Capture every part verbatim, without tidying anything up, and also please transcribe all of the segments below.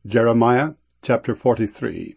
Jeremiah chapter forty-three.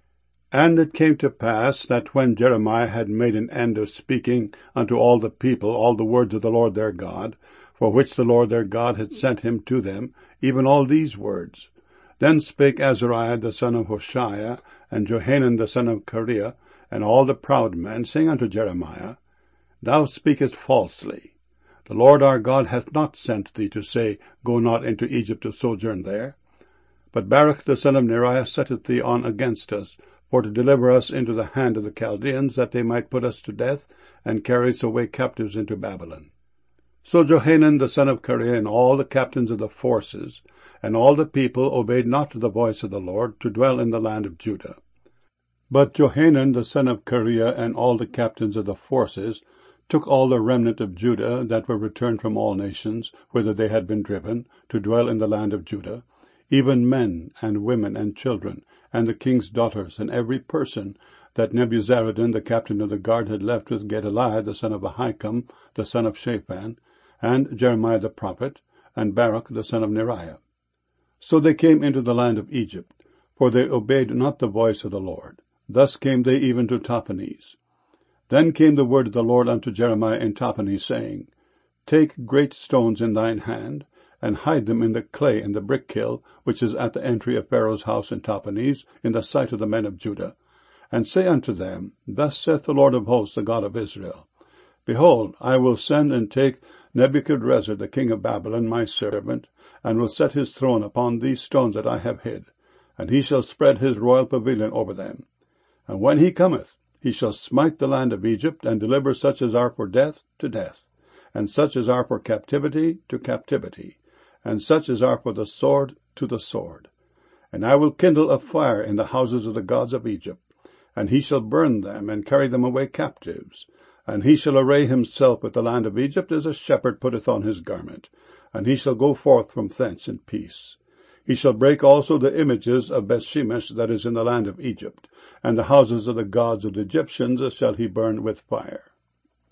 And it came to pass that when Jeremiah had made an end of speaking unto all the people all the words of the Lord their God, for which the Lord their God had sent him to them, even all these words, then spake Azariah the son of Hoshaiah, and Johanan the son of Kareah, and all the proud men, saying unto Jeremiah, Thou speakest falsely. The Lord our God hath not sent thee to say, Go not into Egypt to sojourn there. But Baruch the son of Neriah setteth thee on against us, for to deliver us into the hand of the Chaldeans, that they might put us to death, and carry us away captives into Babylon. So Johanan the son of Kareah, and all the captains of the forces, and all the people obeyed not the voice of the Lord, to dwell in the land of Judah. But Johanan the son of Kareah, and all the captains of the forces, took all the remnant of Judah that were returned from all nations, whither they had been driven, to dwell in the land of Judah, even men and women and children, and the king's daughters, and every person that Nebuzaradan the captain of the guard had left with Gedaliah the son of Ahikam, the son of Shaphan, and Jeremiah the prophet, and Baruch the son of Neriah. So they came into the land of Egypt, for they obeyed not the voice of the Lord. Thus came they even to Tahpanhes. Then came the word of the Lord unto Jeremiah in Tahpanhes, saying, Take great stones in thine hand, and hide them in the clay in the brick-kiln, which is at the entry of Pharaoh's house in Tahpanhes, in the sight of the men of Judah. And say unto them, Thus saith the Lord of hosts, the God of Israel, Behold, I will send and take Nebuchadrezzar the king of Babylon, my servant, and will set his throne upon these stones that I have hid, and he shall spread his royal pavilion over them. And when he cometh, he shall smite the land of Egypt, and deliver such as are for death to death, and such as are for captivity to captivity, and such as are for the sword to the sword. And I will kindle a fire in the houses of the gods of Egypt, and he shall burn them, and carry them away captives. And he shall array himself with the land of Egypt as a shepherd putteth on his garment, and he shall go forth from thence in peace. He shall break also the images of Bethshemesh that is in the land of Egypt, and the houses of the gods of the Egyptians shall he burn with fire.